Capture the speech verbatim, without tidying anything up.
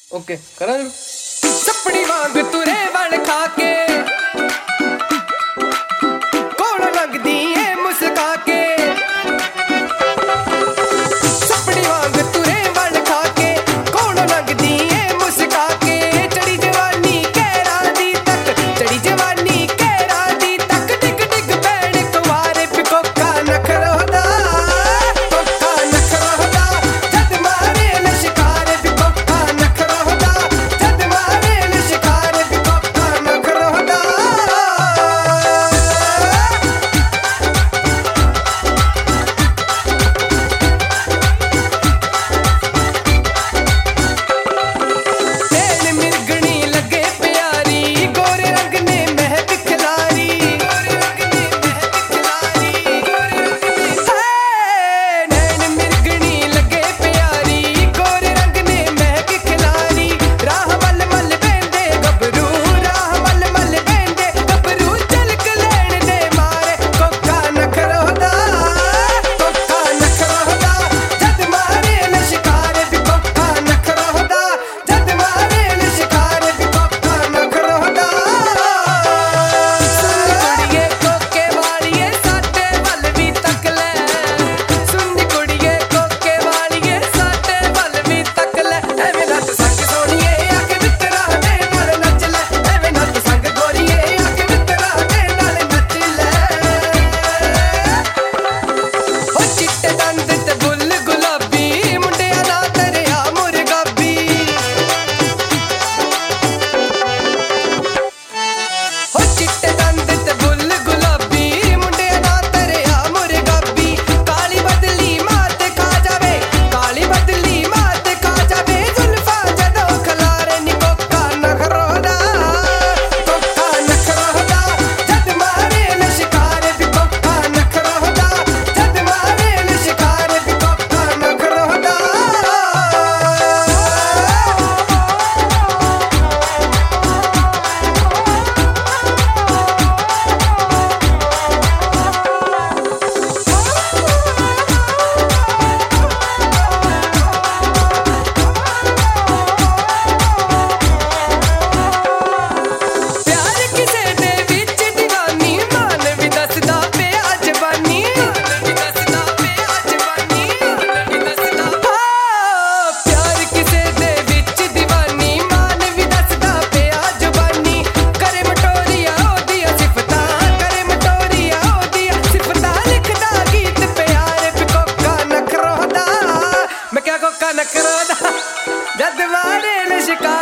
okay करा सपनी वांग तुरे वल खा के कौन लगदी है मुस्का के सपनी वांग तुरे वल खा के कौन लगदी है मुस्का के चढ़ी जवानी कहरा दी तक चढ़ी जवानी कहरा दी तक डिग डिग बैठ कुवारे पिकोका नखरो दा कोका नखरो दा जद मारे न शिकार पिकोका नखरो दा जद मारे न शिकार पिकोका नखरो दा जद मारे न शिकार